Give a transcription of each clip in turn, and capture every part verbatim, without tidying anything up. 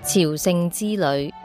朝聖之旅。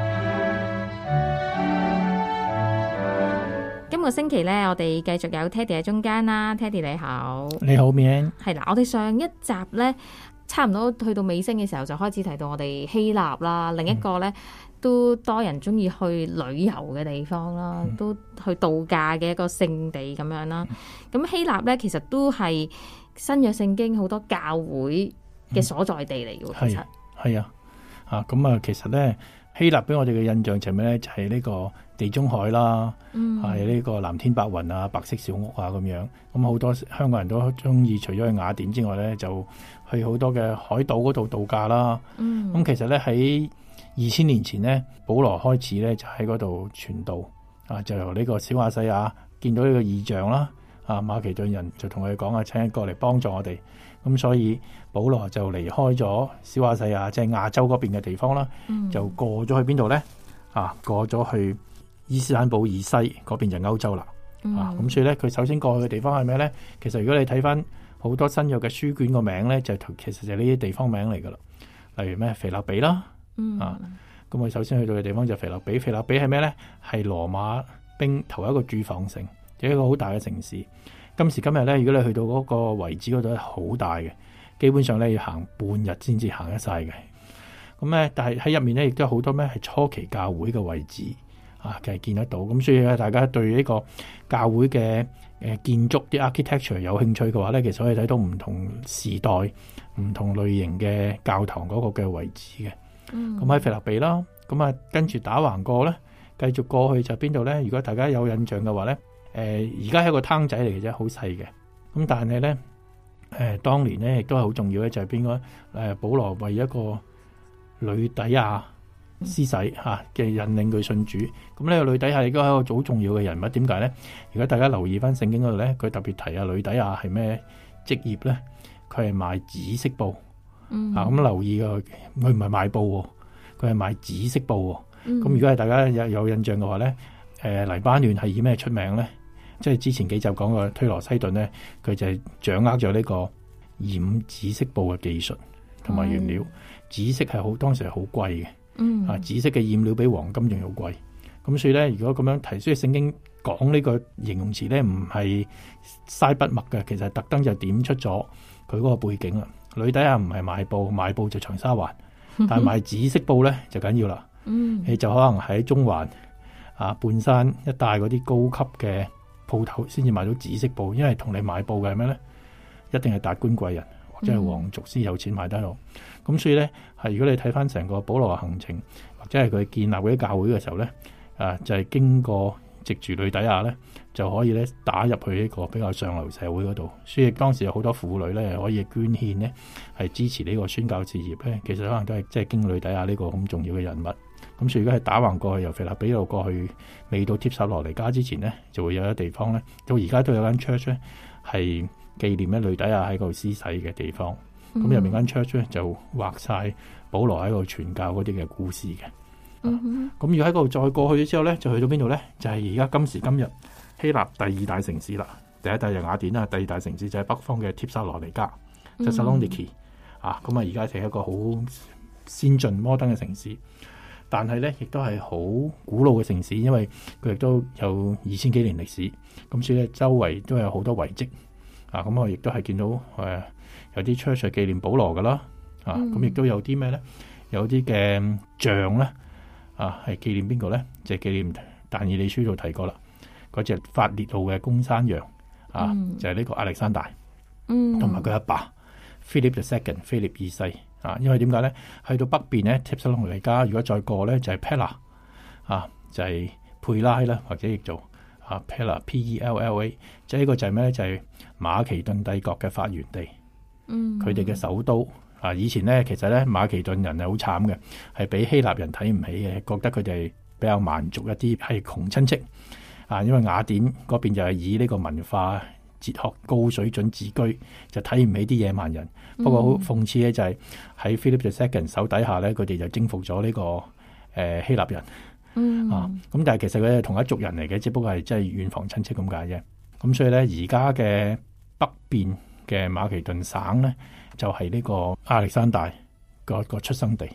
今個星期咧，我哋繼續有 Teddy 喺中間啦。Teddy 你好， 你好 Mian。 係啦，我哋上一集咧，差唔多去到尾聲嘅時候，就開始提到我哋希臘啦，另一個咧、嗯、都多人中意去旅遊嘅地方啦，嗯、都去度假嘅一個聖地咁樣啦。咁、嗯、希臘咧，其實都係新約聖經好多教會嘅所在地嚟嘅、嗯，其實係啊，啊咁啊，其實咧希臘俾我哋嘅印象就係咩咧？就係、是、呢個地中海啦，係呢、嗯、個藍天白雲啊、白色小屋啊咁樣。咁好多香港人都中意，除咗去雅典之外咧，就去好多嘅海島嗰度度假啦。咁、嗯、其實咧喺二千年前咧，保羅開始咧就喺嗰度傳道啊，就由呢個小亞細亞見到呢個異象啦。啊，馬其頓人就同佢講啊，請過嚟幫助我哋。咁所以保羅就離開咗小亞細亞，即係亞洲嗰邊嘅地方啦、嗯，就過咗去邊度咧？啊，過咗去伊斯坦堡以西嗰邊就歐洲啦、嗯。啊，咁所以咧，佢首先過去嘅地方係咩咧？其實如果你睇翻好多新約嘅書卷個名咧，就其實就係呢啲地方名嚟噶啦。例如咩腓立比啦、嗯，啊，咁我首先去到嘅地方就腓立比。腓立比係咩咧？係羅馬兵頭一個駐防城，就一個好大嘅城市。今時今日咧，如果你去到嗰個位置嗰度咧，好大嘅，基本上咧要行半日先至行得晒嘅。咁咧，但係喺入面咧，亦都有好多咩係初期教會嘅位置啊，其實見得到。咁所以咧，大家對呢個教會嘅誒建築啲 architecture 有興趣嘅話咧，其實可以睇到唔同時代、唔同類型嘅教堂嗰個嘅位置嘅。咁、嗯、喺腓立比啦，咁啊跟住打橫過咧，繼續過去就邊度咧？如果大家有印象嘅話咧。誒而家係一個攤仔嚟嘅啫，好細嘅。咁但係咧，誒、呃、當年咧亦都係好重要咧，就係邊個？誒保羅為一個呂底亞施洗嚇嘅引領佢信主。咁呢個呂底亞亦都係一個好重要嘅人物。點解咧？如果大家留意翻聖經嗰度咧，佢特別提啊呂底亞係咩職業咧？佢係賣紫色布。嗯、啊咁留意㗎，佢唔係賣布喎，佢係賣紫色布喎。咁、嗯、如果係大家有有印象嘅話咧，誒、呃、黎巴嫩係以咩出名咧？即係之前幾集講過推羅西頓咧，佢就係掌握咗呢個染紫色布嘅技術同埋原料。紫色係好當時係好貴嘅，嗯啊，紫色嘅染料比黃金仲要貴。咁所以咧，如果咁樣提，所以聖經講呢個形容詞咧，唔係嘥筆墨嘅，其實特登就點出咗佢嗰個背景啦。呂底亞唔係賣布，賣布就長沙灣，但係賣紫色布咧就緊要啦。嗯，你就可能喺中環啊半山一帶嗰啲高級嘅鋪頭先至買到紫色布，因為同你買布嘅係咩咧？一定係達官貴人或者係皇族先有錢買得到。咁、嗯、所以咧，係如果你睇翻成個保羅嘅行程，或者係佢建立嗰啲教會嘅時候咧，啊就係、是、經過藉住呂底亞咧，就可以咧打入去一個比較上流社會嗰度。所以當時有好多婦女咧可以捐獻咧，係支持呢個宣教事業咧。其實可能都係即係經呂底亞呢個咁重要嘅人物。咁所以如果係打橫過去，由腓立比度過去，未到帖撒羅尼迦之前咧，就會有一地方咧，到而家都有間 church 咧，係紀念咧呂底亞喺嗰度施洗嘅地方。咁入面間 church 咧就畫晒保羅喺度傳教嗰啲嘅故事嘅。咁、嗯啊、如果喺嗰度再過去之後咧，就去到邊度咧？就係而家今時今日希臘第二大城市啦。第一大就雅典啦，第二大城市就係北方嘅帖撒羅尼迦 Thessaloniki 啊。咁啊，而家係一個好先進摩登嘅城市。但係咧，亦都係好古老嘅城市，因為佢亦都有二千幾年歷史，咁所以咧周圍都有好多遺跡啊。咁我亦都係見到誒、呃、有啲 church 係紀念保羅噶啦，啊咁亦都有啲咩咧？有啲嘅像咧啊，係紀念邊個咧？就係、是、紀念但以理書度提過啦，嗰隻發烈怒嘅公山羊啊，嗯、就係、是、呢個亞歷山大，嗯，同埋佢阿爸 Philip the Second 菲臘二世。啊，因為點解咧？去到北邊咧，帖撒羅尼迦，如果再過咧，就係 Pella 啊，就係、是、佩拉啦，或者譯做啊 Pella P E L L A， 即係呢個就係咩咧？就係、是、馬其頓帝國嘅發源地。嗯，佢哋嘅首都啊，以前咧其實咧馬其頓人係好慘嘅，係俾希臘人睇唔起嘅，覺得佢哋比較蠻族一啲，係窮親戚啊。因為雅典嗰邊就係以呢個文化哲學高水準自居，就睇唔起啲野蠻人。不過好諷刺咧，就係喺 Philip the Second 手底下咧，佢哋就征服咗呢、這個誒、呃、希臘人。嗯啊，咁但係其實佢係同一族人嚟嘅，只不過係即係遠房親戚咁解啫。咁所以咧，而家嘅北邊嘅馬其頓省咧，就係、是、呢個亞歷山大個個出生地。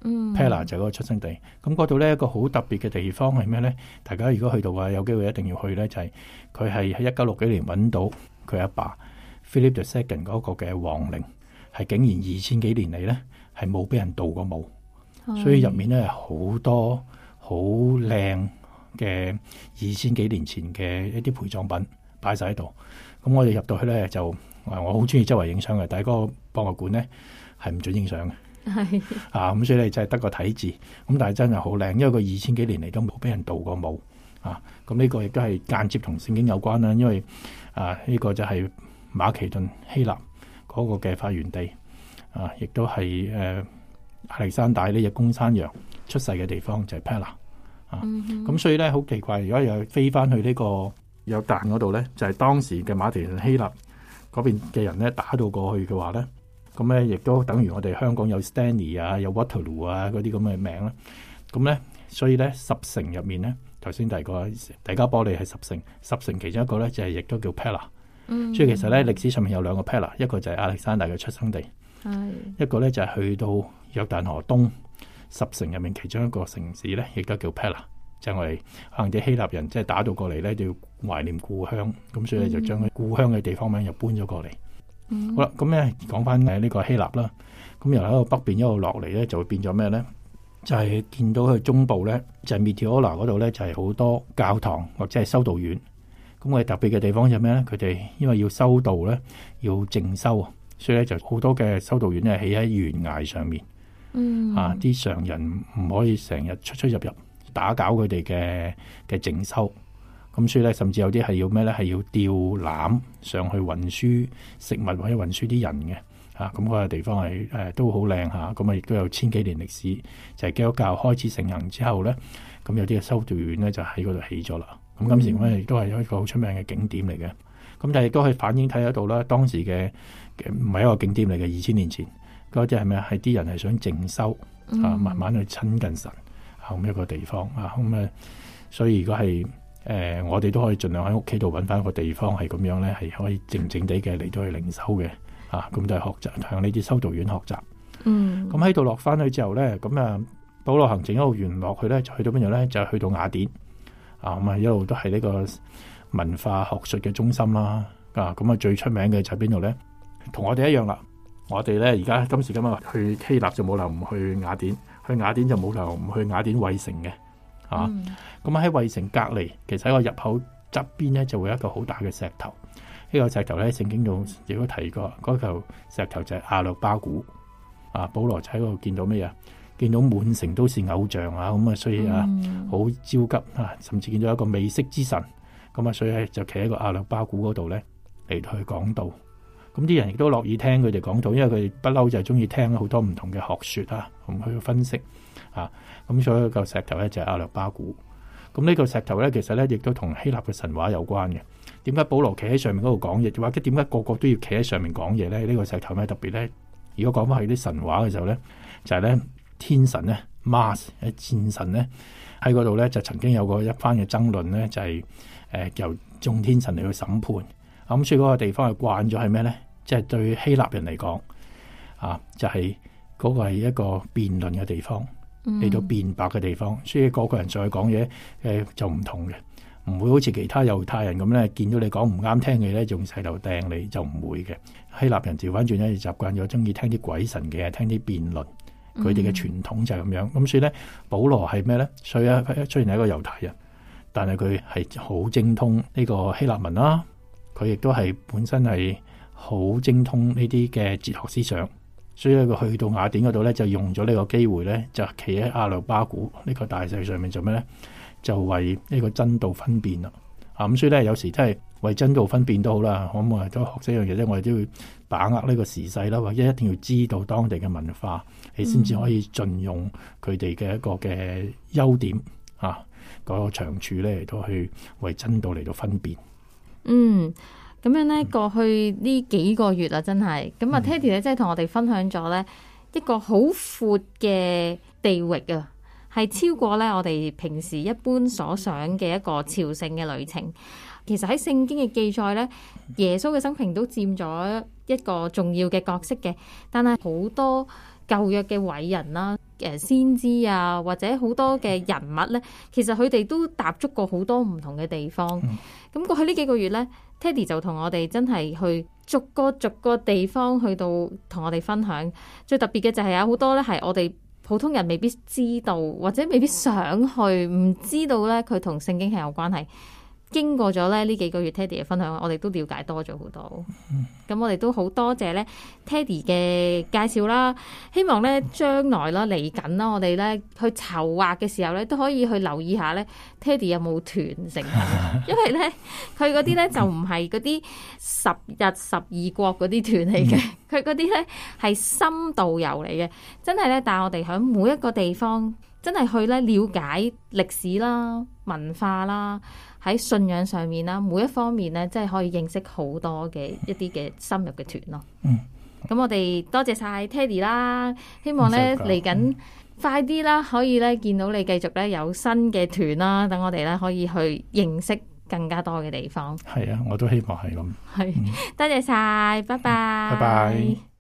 嗯 Pella 就係嗰個出生地。咁嗰度咧一個好特別嘅地方係咩咧？大家如果去到嘅有機會一定要去咧，就係佢係喺一九六幾年揾到佢阿爸 Philip the Second 嗰個嘅皇陵，係竟然二千幾年嚟咧係冇俾人盜過墓，所以入面咧係好多好靚嘅二千幾年前嘅一啲陪葬品擺晒喺度。咁我哋入到去咧就我好中意周圍影相嘅，但係嗰個博物館咧係唔准影相嘅。 係啊，咁所以你就係得個睇字，咁但係真係好靚，因為佢二千幾年嚟都冇俾人盜過墓啊。咁呢個亦都係間接同聖經有關啦，因為啊呢、呢個就係馬其頓希臘嗰個嘅發源地啊，亦都係誒、呃、亞歷山大呢隻公山羊出世嘅地方就係 Pella 啊。咁、嗯啊、所以咧好奇怪，如果又飛翻去呢個約旦嗰度咧，就係、是、當時嘅馬其頓希臘嗰邊嘅人咧打到過去嘅話咧。咁咧，亦都等於我哋香港有 Stanley 啊，有 Waterloo 啊嗰啲咁嘅名啦。咁咧，所以咧十城入面咧，頭先提過，底加波利係十城，十城其中一個咧就係、是、亦都叫 Pella。嗯。所以其實咧歷史上面有兩個 Pella，一個就係亞歷山大嘅出生地，係一個咧就係、是、去到約旦河東十城入面其中一個城市咧，亦都叫 Pella。就係我哋可能啲希臘人即係打到過嚟咧，就要懷念故鄉，咁所以就將佢故鄉嘅地方名又搬咗過嚟。嗯、好啦，咁咧講翻誒呢個希臘啦，咁由喺個北邊一路落嚟咧，就會變咗咩咧？就係、是、見到佢中部咧，就係 Meteora 嗰度咧，就係、是、好多教堂或者係修道院。咁我哋特別嘅地方就係咩咧？佢哋因為要修道咧，要靜修啊，所以咧就好多嘅修道院咧起喺懸崖上面。嗯，啊，啲常人唔可以成日出出入入打攪佢哋嘅嘅靜修。咁所以咧，甚至有啲係要咩咧？係要吊籃上去運輸食物或者運輸啲人嘅嚇。咁、啊、嗰、那個地方係誒、呃、都好靚嚇。咁啊，亦都有千幾年歷史。就係、是、基督教開始盛行之後咧，咁有啲嘅修道院咧就喺嗰度起咗啦。咁今時咧亦都係一個好出名嘅景點嚟嘅。咁但係亦都可以反映睇得到啦，當時嘅唔係一個景點嚟嘅。二千年前嗰啲係咩啊？係啲人係想靜修啊，慢慢去親近神咁一個地方啊。咁啊，所以如果係誒、呃，我哋都可以盡量喺屋企度揾翻一個地方係咁樣咧，係可以靜靜地嘅嚟到去靈修嘅，啊，咁就係學習向呢啲修道院學習。嗯，咁喺度落翻去之後咧，咁啊，保羅行程一路沿落去咧，就去到邊度咧？就去到雅典，啊，咁啊一路都係呢個文化學術嘅中心啦，啊，咁啊最出名嘅就係邊度咧？同我哋一樣啦，我哋咧而家今時今日去希臘就冇理由唔去雅典，去雅典就冇理由唔去雅典衛城嘅。啊，咁喺衛城隔離，其實喺個入口側邊咧就會有一個好大嘅石頭。呢、這個石頭咧，聖經度亦都提過，嗰嚿石頭就係亞略巴古。啊，保羅就喺嗰度見到咩啊？見到滿城都是偶像啊，咁啊，所以啊，好焦急啊，甚至見到一個未識之神。咁啊，所以咧就企喺個亞略巴古嗰度咧嚟到去講道。咁啲人亦都樂意聽佢哋講道，因為佢哋不嬲就係中意聽好多唔同嘅學說啊，同佢去分析。啊，咁所以個石頭咧就係亞略巴古。咁呢個石頭咧，其實咧亦都同希臘嘅神話有關嘅。點解保羅企喺上面嗰度講嘢，或者點解個個都要企喺上面講嘢咧？呢、這個石頭咩特別咧？如果講翻係啲神話嘅時候咧，就係、是、咧天神咧 Mars 喺戰神咧喺嗰度咧就曾經有過一番嘅爭論咧，就係、是、誒、呃、由眾天神嚟去審判。咁所以嗰個地方係慣咗係咩咧？即、就、係、是、對希臘人嚟講啊，就係、是、嗰個係一個辯論嘅地方。嚟到辯白嘅地方，所以個個人上去講嘢，誒、呃、就唔同嘅，唔會好似其他猶太人咁咧，見到你講唔啱聽嘅咧，用石頭掟你，就唔會嘅。希臘人調翻轉咧，習慣咗中意聽啲鬼神嘅，聽啲辯論，佢哋嘅傳統就係咁樣。咁、嗯、所以咧，保羅係咩咧？所以啊，雖然係一個猶太人，但係佢係好精通呢個希臘文啦，佢亦都係本身係好精通呢啲嘅哲學思想。所以佢去到雅典嗰度咧，就用咗呢個機會咧，就企喺亞略巴古呢個大石上面做咩咧？就為呢個真道分辨啦。啊，咁所以咧，有時真係為真道分辨都好啦。我哋都學呢樣嘢咧，我哋都要把握呢個時勢啦，或者一定要知道當地嘅文化，你先至可以盡用佢哋嘅一個嘅優點啊，嗰、那個長處咧嚟到去為真道嚟到分辨。 嗯。咁樣咧，過去呢幾個月啊，真係咁啊 Teddy 咧，即係同我哋分享咗咧一個好闊嘅地域啊，係超過咧我哋平時一般所想嘅一個朝聖嘅旅程。其實喺聖經嘅記載咧，耶穌嘅生平都佔咗一個重要嘅角色嘅，但係好多舊約嘅偉人啦， 誒先知啊，或者好多嘅人物咧，其實佢哋都踏足過好多唔同嘅地方。咁、嗯、過去呢幾個月咧 ，Teddy 就同我哋真係去逐個逐個地方去到同我哋分享。最特別嘅就係有好多咧係我哋普通人未必知道，或者未必想去，唔知道咧佢同聖經係有關係。經過咗咧呢幾個月 Teddy 嘅分享，我哋都了解多咗好多。咁、嗯、我哋都好多謝咧 Teddy 嘅介紹啦。希望咧將來啦嚟緊啦，我哋咧去籌劃嘅時候咧都可以去留意下咧 Teddy 有冇團成，因為咧佢嗰啲咧就唔係嗰啲十日十二國嗰啲團嚟嘅，佢嗰啲咧係深度遊嚟嘅，真係咧帶我哋喺每一個地方，真係去咧了解歷史啦、文化啦。喺信仰上面啦，每一方面咧，即係可以認識好多嘅一啲嘅深入嘅團咯。嗯，咁我哋多謝晒 Teddy 啦，希望咧嚟緊快啲啦，可以咧見到你繼續咧有新嘅團啦，等我哋咧可以去認識更加多嘅地方。 係啊，我都希望係咁。 係，多謝晒，拜拜。 拜拜。